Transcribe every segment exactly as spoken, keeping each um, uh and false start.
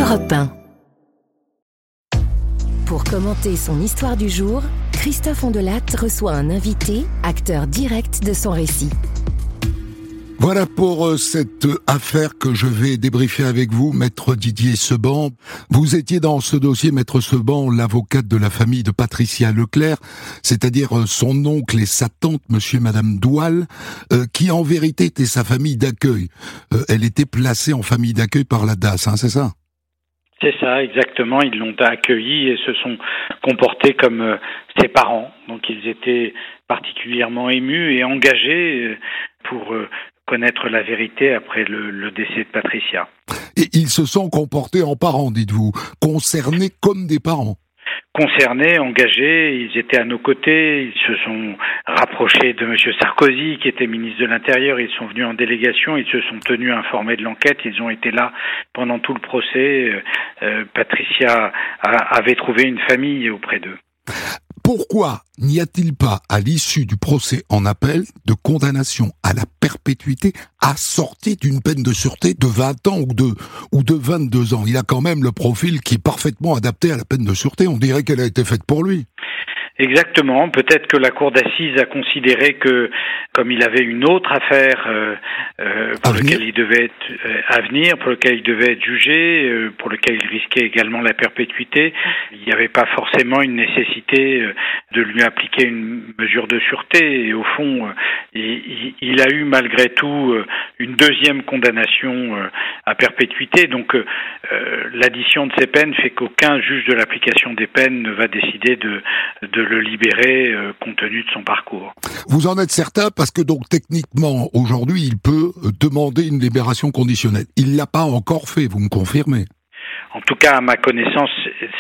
Europe un. Pour commenter son histoire du jour, Christophe Ondelat reçoit un invité, acteur direct de son récit. Voilà pour euh, cette affaire que je vais débriefer avec vous, maître Didier Seban. Vous étiez dans ce dossier, maître Seban, l'avocate de la famille de Patricia Leclerc, c'est-à-dire euh, son oncle et sa tante, monsieur et madame Doual, euh, qui en vérité était sa famille d'accueil. Euh, elle était placée en famille d'accueil par la D A S, hein, c'est ça ? C'est ça, exactement. Ils l'ont accueilli et se sont comportés comme euh, ses parents. Donc ils étaient particulièrement émus et engagés euh, pour euh, connaître la vérité après le, le décès de Patricia. Et ils se sont comportés en parents, dites-vous, concernés comme des parents. Concernés, engagés, ils étaient à nos côtés, ils se sont rapprochés de M. Sarkozy, qui était ministre de l'Intérieur, ils sont venus en délégation, ils se sont tenus informés de l'enquête, ils ont été là pendant tout le procès. Euh, Patricia a, avait trouvé une famille auprès d'eux. Pourquoi n'y a-t-il pas, à l'issue du procès en appel, de condamnation à la perpétuité assortie d'une peine de sûreté de vingt ans ou de, ou de vingt-deux ans ? Il a quand même le profil qui est parfaitement adapté à la peine de sûreté. On dirait qu'elle a été faite pour lui. Exactement. Peut-être que la cour d'assises a considéré que, comme il avait une autre affaire euh, euh, pour laquelle il devait être euh, à venir, pour laquelle il devait être jugé, euh, pour lequel il risquait également la perpétuité, il n'y avait pas forcément une nécessité euh, de lui appliquer une mesure de sûreté. Et au fond, euh, il, il a eu malgré tout euh, une deuxième condamnation euh, à perpétuité. Donc, euh, l'addition de ces peines fait qu'aucun juge de l'application des peines ne va décider de, de le libérer euh, compte tenu de son parcours. Vous en êtes certain parce que donc techniquement aujourd'hui il peut demander une libération conditionnelle. Il l'a pas encore fait, vous me confirmez ? En tout cas, à ma connaissance,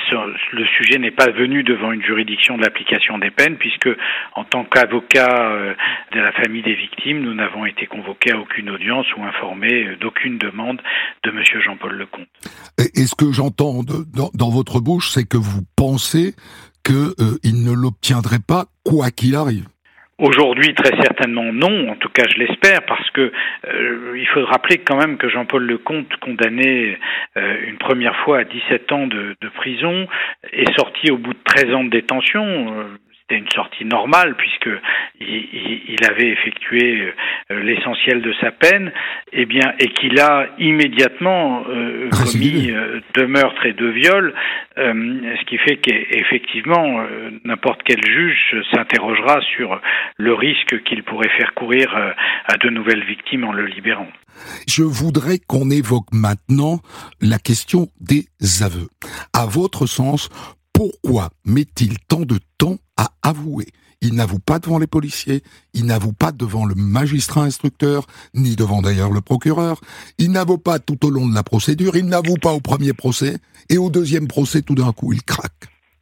le sujet n'est pas venu devant une juridiction de l'application des peines, puisque en tant qu'avocat de la famille des victimes, nous n'avons été convoqués à aucune audience ou informés d'aucune demande de M. Jean-Paul Lecomte. Et ce que j'entends de, dans, dans votre bouche, c'est que vous pensez qu'il euh, ne l'obtiendrait pas quoi qu'il arrive. Aujourd'hui, très certainement non, en tout cas je l'espère, parce que euh, il faut rappeler quand même que Jean-Paul Lecomte, condamné euh, une première fois à dix-sept ans de, de prison, est sorti au bout de treize ans de détention. Euh, C'était une sortie normale puisque il, il, il avait effectué euh, l'essentiel de sa peine, et bien et qu'il a immédiatement euh, commis euh, deux meurtres et deux viols, euh, ce qui fait qu'effectivement euh, n'importe quel juge s'interrogera sur le risque qu'il pourrait faire courir euh, à de nouvelles victimes en le libérant. Je voudrais qu'on évoque maintenant la question des aveux. À votre sens, pourquoi met-il tant de temps à avouer ? Il n'avoue pas devant les policiers, il n'avoue pas devant le magistrat instructeur, ni devant d'ailleurs le procureur, il n'avoue pas tout au long de la procédure, il n'avoue pas au premier procès, et au deuxième procès, tout d'un coup, il craque.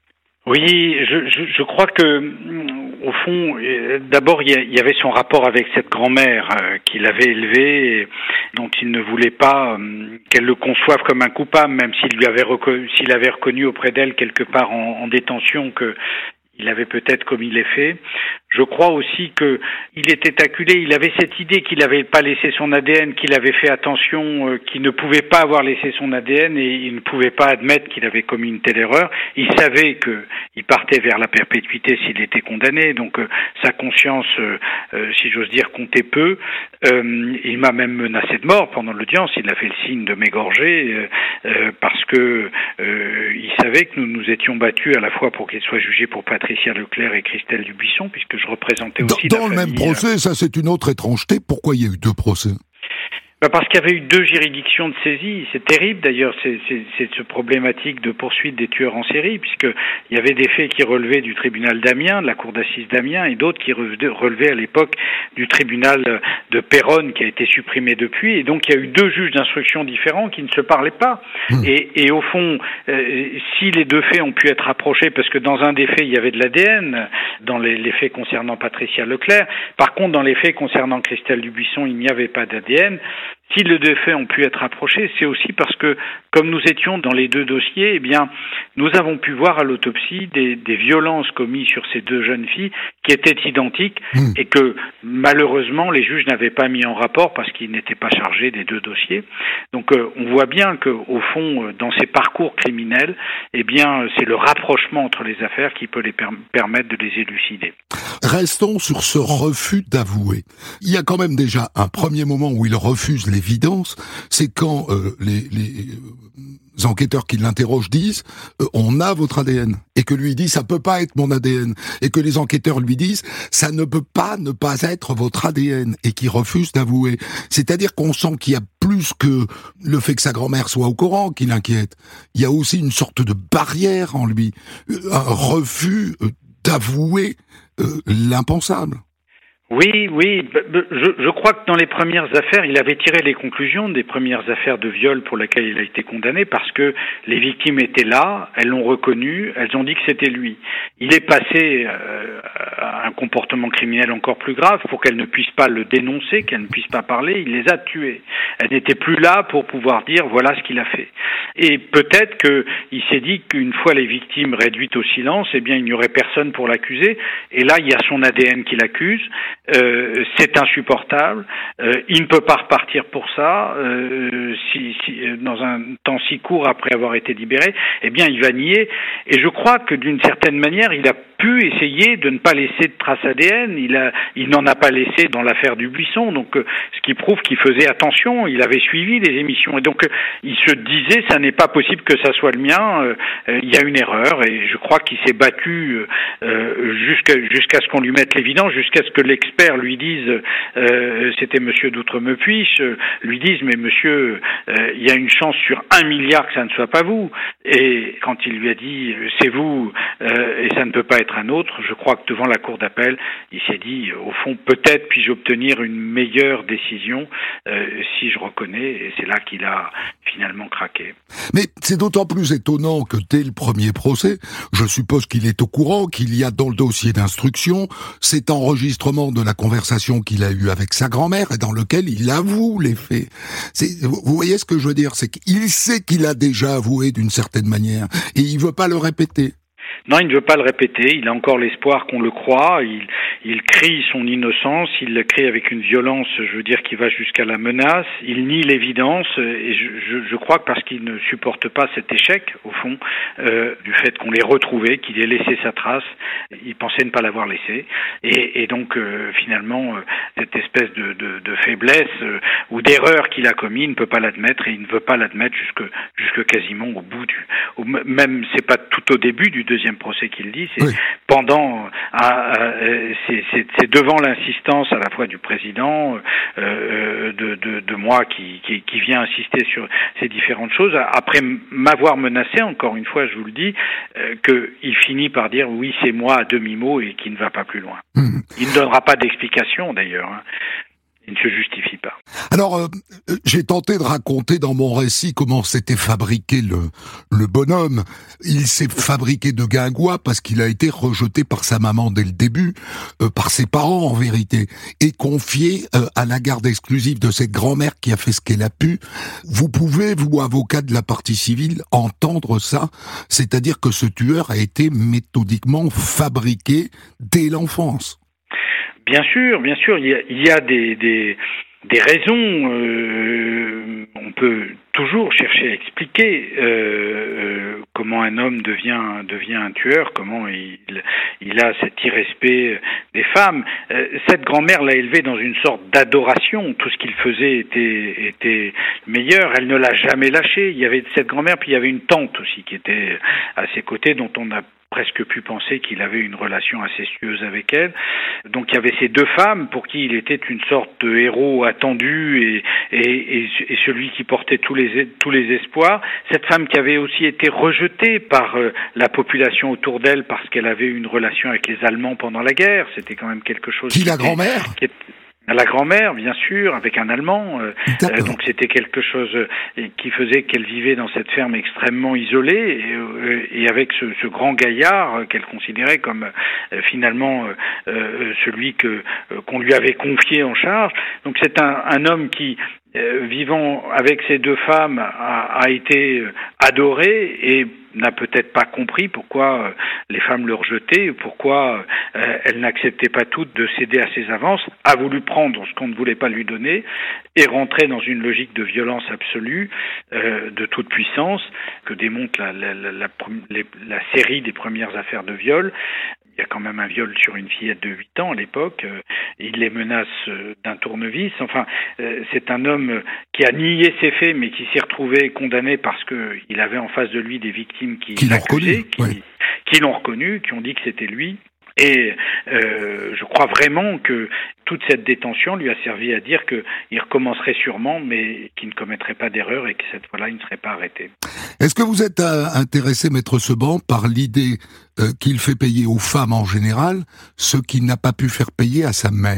Oui, je, je, je crois que, au fond, d'abord, il y avait son rapport avec cette grand-mère euh, qu'il avait élevée, et dont il ne voulait pas euh, qu'elle le conçoive comme un coupable, même s'il lui avait reconnu, s'il avait reconnu auprès d'elle quelque part en, en détention que il avait peut-être commis les faits. Je crois aussi que il était acculé, il avait cette idée qu'il n'avait pas laissé son A D N, qu'il avait fait attention, euh, qu'il ne pouvait pas avoir laissé son A D N et il ne pouvait pas admettre qu'il avait commis une telle erreur. Il savait qu'il partait vers la perpétuité s'il était condamné, donc euh, sa conscience, euh, euh, si j'ose dire, comptait peu. Euh, il m'a même menacé de mort pendant l'audience, il a fait le signe de m'égorger euh, euh, parce que euh, il savait que nous nous étions battus à la fois pour qu'il soit jugé pour Patricia Leclerc et Christelle Dubuisson, puisque je représentais aussi dans, la dans le famille, même procès, ça c'est une autre étrangeté. Pourquoi il y a eu deux procès ? Ben parce qu'il y avait eu deux juridictions de saisie. C'est terrible d'ailleurs, c'est, c'est, c'est ce problématique de poursuite des tueurs en série, puisqu'il y avait des faits qui relevaient du tribunal d'Amiens, de la cour d'assises d'Amiens, et d'autres qui relevaient à l'époque du tribunal de Péronne, qui a été supprimé depuis. Et donc il y a eu deux juges d'instruction différents qui ne se parlaient pas. Mmh. Et, et au fond, euh, si les deux faits ont pu être rapprochés, parce que dans un des faits il y avait de l'A D N, dans les, les faits concernant Patricia Leclerc, par contre dans les faits concernant Christelle Dubuisson, il n'y avait pas d'A D N. Si les deux faits ont pu être rapprochés, c'est aussi parce que, comme nous étions dans les deux dossiers, eh bien, nous avons pu voir à l'autopsie des, des violences commises sur ces deux jeunes filles qui étaient identiques mmh. et que malheureusement les juges n'avaient pas mis en rapport parce qu'ils n'étaient pas chargés des deux dossiers. Donc euh, on voit bien que au fond, dans ces parcours criminels, eh bien, c'est le rapprochement entre les affaires qui peut les per- permettre de les élucider. Restons sur ce refus d'avouer. Il y a quand même déjà un premier moment où il refuse l'évidence, c'est quand euh, les, les enquêteurs qui l'interrogent disent euh, « on a votre A D N » et que lui dit « ça peut pas être mon A D N » et que les enquêteurs lui disent « ça ne peut pas ne pas être votre A D N » et qui refuse d'avouer. C'est-à-dire qu'on sent qu'il y a plus que le fait que sa grand-mère soit au courant qui l'inquiète. Il y a aussi une sorte de barrière en lui, un refus d'avouer euh, l'impensable. Oui, oui, je, je crois que dans les premières affaires, il avait tiré les conclusions des premières affaires de viol pour lesquelles il a été condamné parce que les victimes étaient là, elles l'ont reconnu, elles ont dit que c'était lui. Il est passé euh, à un comportement criminel encore plus grave pour qu'elles ne puissent pas le dénoncer, qu'elles ne puissent pas parler, il les a tuées. Elles n'étaient plus là pour pouvoir dire voilà ce qu'il a fait. Et peut-être qu'il s'est dit qu'une fois les victimes réduites au silence, eh bien il n'y aurait personne pour l'accuser. Et là, il y a son A D N qui l'accuse. Euh, c'est insupportable. Euh, il ne peut pas repartir pour ça. Euh, si, si, dans un temps si court après avoir été libéré, eh bien, il va nier. Et je crois que d'une certaine manière, il a pu essayer de ne pas laisser de traces A D N. Il a, il n'en a pas laissé dans l'affaire du Buisson. Donc, euh, ce qui prouve qu'il faisait attention. Il avait suivi les émissions. Et donc, euh, il se disait, ça n'est pas possible que ça soit le mien. Euh, euh, il y a une erreur. Et je crois qu'il s'est battu euh, jusqu'à, jusqu'à ce qu'on lui mette l'évidence, jusqu'à ce que l'expert lui disent, euh, c'était monsieur d'Outremepuich, euh, lui disent, mais monsieur, euh, il y a une chance sur un milliard que ça ne soit pas vous. Et quand il lui a dit, c'est vous, euh, et ça ne peut pas être un autre, je crois que devant la cour d'appel, il s'est dit, au fond, peut-être puis-je obtenir une meilleure décision euh, si je reconnais, et c'est là qu'il a finalement craqué. Mais c'est d'autant plus étonnant que dès le premier procès, je suppose qu'il est au courant qu'il y a dans le dossier d'instruction cet enregistrement de la conversation qu'il a eue avec sa grand-mère et dans lequel il avoue les faits. C'est, vous voyez ce que je veux dire, c'est qu'il sait qu'il a déjà avoué d'une certaine manière et il veut pas le répéter. Non, il ne veut pas le répéter, il a encore l'espoir qu'on le croie, il, il crie son innocence, il le crie avec une violence, je veux dire, qui va jusqu'à la menace, il nie l'évidence, et je, je, je crois que parce qu'il ne supporte pas cet échec, au fond, euh, du fait qu'on l'ait retrouvé, qu'il ait laissé sa trace, il pensait ne pas l'avoir laissé, et, et donc euh, finalement, euh, cette espèce de, de, de faiblesse euh, ou d'erreur qu'il a commis, il ne peut pas l'admettre, et il ne veut pas l'admettre jusque, jusque quasiment au bout du... Au, même, c'est pas tout au début du deuxième procès qu'il dit, c'est oui. pendant, à, à, c'est, c'est, c'est devant l'insistance à la fois du président, euh, de, de, de moi qui, qui, qui vient insister sur ces différentes choses, après m'avoir menacé, encore une fois, je vous le dis, euh, qu'il finit par dire oui, c'est moi à demi-mot et qui ne va pas plus loin. Mmh. Il ne donnera pas d'explication d'ailleurs. Hein. Il ne se justifie pas. Alors, euh, j'ai tenté de raconter dans mon récit comment s'était fabriqué le, le bonhomme. Il s'est fabriqué de guingois parce qu'il a été rejeté par sa maman dès le début, euh, par ses parents en vérité, et confié euh, à la garde exclusive de cette grand-mère qui a fait ce qu'elle a pu. Vous pouvez, vous, avocat de la partie civile, entendre ça, c'est-à-dire que ce tueur a été méthodiquement fabriqué dès l'enfance. Bien sûr, bien sûr, il y a, il y a des, des, des raisons. Euh, on peut toujours chercher à expliquer euh, euh, comment un homme devient devient un tueur, comment il il a cet irrespect des femmes. Euh, cette grand-mère l'a élevé dans une sorte d'adoration. Tout ce qu'il faisait était était meilleur. Elle ne l'a jamais lâché. Il y avait cette grand-mère, puis il y avait une tante aussi qui était à ses côtés, dont on a presque pu penser qu'il avait une relation incestueuse avec elle. Donc il y avait ces deux femmes pour qui il était une sorte de héros attendu et, et, et, et celui qui portait tous les, tous les espoirs. Cette femme qui avait aussi été rejetée par euh, la population autour d'elle parce qu'elle avait une relation avec les Allemands pendant la guerre. C'était quand même quelque chose... Qui, qui la grand-mère qui était, La grand-mère, bien sûr, avec un Allemand. Euh, euh, donc c'était quelque chose euh, qui faisait qu'elle vivait dans cette ferme extrêmement isolée et, euh, et avec ce, ce grand gaillard euh, qu'elle considérait comme euh, finalement euh, celui que euh, qu'on lui avait confié en charge. Donc c'est un, un homme qui euh, vivant avec ces deux femmes, a, a été adoré et n'a peut-être pas compris pourquoi les femmes le rejetaient, pourquoi euh, elle n'acceptait pas toutes de céder à ses avances, a voulu prendre ce qu'on ne voulait pas lui donner et rentrer dans une logique de violence absolue, euh, de toute puissance, que démontre la, la, la, la, la, la série des premières affaires de viol. Il y a quand même un viol sur une fillette de huit ans à l'époque. Euh, il les menace euh, d'un tournevis. Enfin, euh, c'est un homme qui a nié ses faits, mais qui s'est retrouvé condamné parce que il avait en face de lui des victimes qui, qui l'ont reconnu, qui, oui. qui l'ont reconnu, qui ont dit que c'était lui. Et euh, je crois vraiment que toute cette détention lui a servi à dire qu'il recommencerait sûrement, mais qu'il ne commettrait pas d'erreur et que cette fois-là, il ne serait pas arrêté. Est-ce que vous êtes euh, intéressé, Maître Seban, par l'idée euh, qu'il fait payer aux femmes en général ce qu'il n'a pas pu faire payer à sa mère ?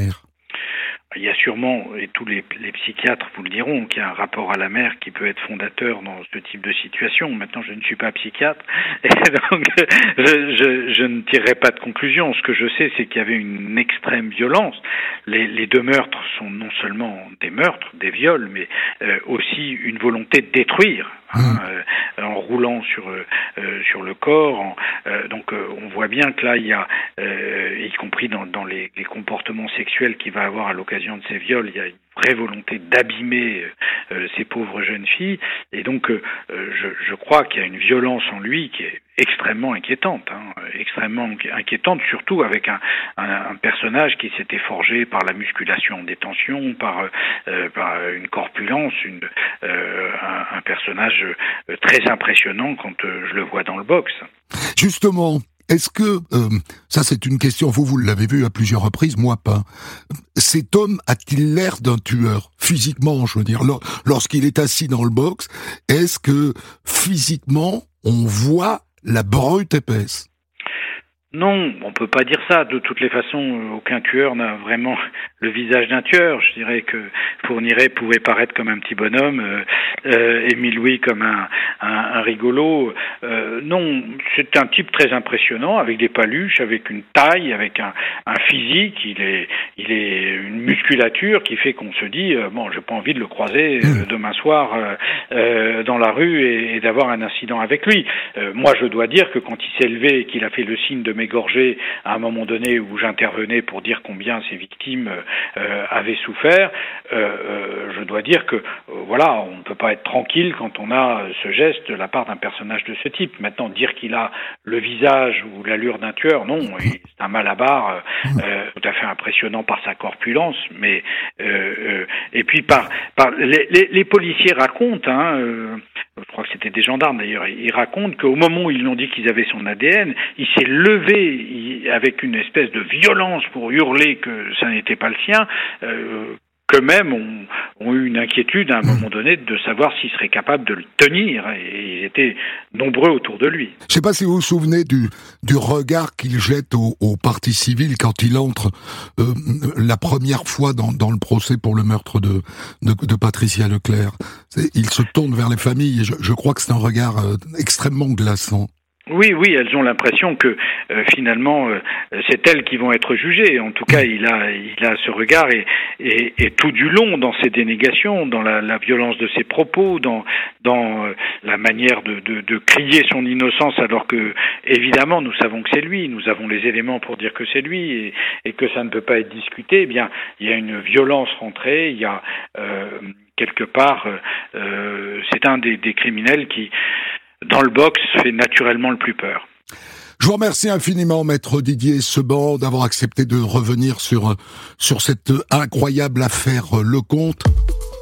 Il y a sûrement, et tous les, les psychiatres vous le diront, qu'il y a un rapport à la mère qui peut être fondateur dans ce type de situation. Maintenant, je ne suis pas psychiatre, et donc je, je, je ne tirerai pas de conclusion. Ce que je sais, c'est qu'il y avait une extrême violence. Les, les deux meurtres sont non seulement des meurtres, des viols, mais euh, aussi une volonté de détruire. Hein, euh, en roulant sur euh, sur le corps, en, euh, donc euh, on voit bien que là il y a, euh, y compris dans dans les, les comportements sexuels qu'il va avoir à l'occasion de ces viols, il y a une vraie volonté d'abîmer euh, ces pauvres jeunes filles, et donc euh, je, je crois qu'il y a une violence en lui qui est extrêmement inquiétante, hein, extrêmement inquiétante, surtout avec un, un, un personnage qui s'était forgé par la musculation en détention, par, euh, par une corpulence, une, euh, un, un personnage très impressionnant quand euh, je le vois dans le box. Justement, est-ce que, euh, ça c'est une question, vous, vous l'avez vu à plusieurs reprises, moi pas, cet homme a-t-il l'air d'un tueur, physiquement, je veux dire, lors, lorsqu'il est assis dans le box, est-ce que physiquement, on voit la brute épaisse ? Non, on peut pas dire ça. De toutes les façons, aucun tueur n'a vraiment le visage d'un tueur. Je dirais que Fourniret pouvait paraître comme un petit bonhomme, euh, euh, Émile Louis comme un, un, un rigolo. Euh, non, c'est un type très impressionnant, avec des paluches, avec une taille, avec un, un physique. Il est, il est une musculature qui fait qu'on se dit euh, bon, j'ai pas envie de le croiser euh, demain soir euh, euh, dans la rue et, et d'avoir un incident avec lui. Euh, moi, je dois dire que quand il s'est levé et qu'il a fait le signe de m'égorger à un moment donné où j'intervenais pour dire combien ces victimes euh, avaient souffert, euh, euh, je dois dire que euh, voilà, on ne peut pas être tranquille quand on a ce geste de la part d'un personnage de ce type. Maintenant, dire qu'il a le visage ou l'allure d'un tueur, non, c'est un malabar euh, tout à fait impressionnant par sa corpulence, mais euh, euh, et puis par, par les, les, les policiers racontent, hein, euh, je crois que c'était des gendarmes d'ailleurs, ils racontent qu'au moment où ils l'ont dit qu'ils avaient son A D N, il s'est levé il, avec une espèce de violence pour hurler que ça n'était pas le sien, euh, qu'eux-mêmes ont, ont eu une inquiétude à un moment donné de savoir s'ils seraient capables de le tenir, et ils étaient nombreux autour de lui. Je ne sais pas si vous vous souvenez du, du regard qu'il jette au, au parti civil quand il entre euh, la première fois dans, dans le procès pour le meurtre de, de, de Patricia Leclerc. C'est, il se tourne vers les familles et je, je crois que c'est un regard euh, extrêmement glaçant. Oui, oui, elles ont l'impression que euh, finalement euh, c'est elles qui vont être jugées. En tout cas, il a, il a ce regard et, et, et tout du long dans ses dénégations, dans la, la violence de ses propos, dans, dans euh, la manière de, de, de crier son innocence, alors que évidemment nous savons que c'est lui, nous avons les éléments pour dire que c'est lui et, et que ça ne peut pas être discuté. Eh bien, il y a une violence rentrée, il y a euh, quelque part, euh, c'est un des, des criminels qui dans le box, fait naturellement le plus peur. Je vous remercie infiniment, Maître Didier Seban, d'avoir accepté de revenir sur, sur cette incroyable affaire Lecomte.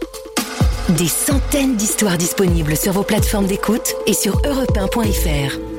Des centaines d'histoires disponibles sur vos plateformes d'écoute et sur europe un point f r.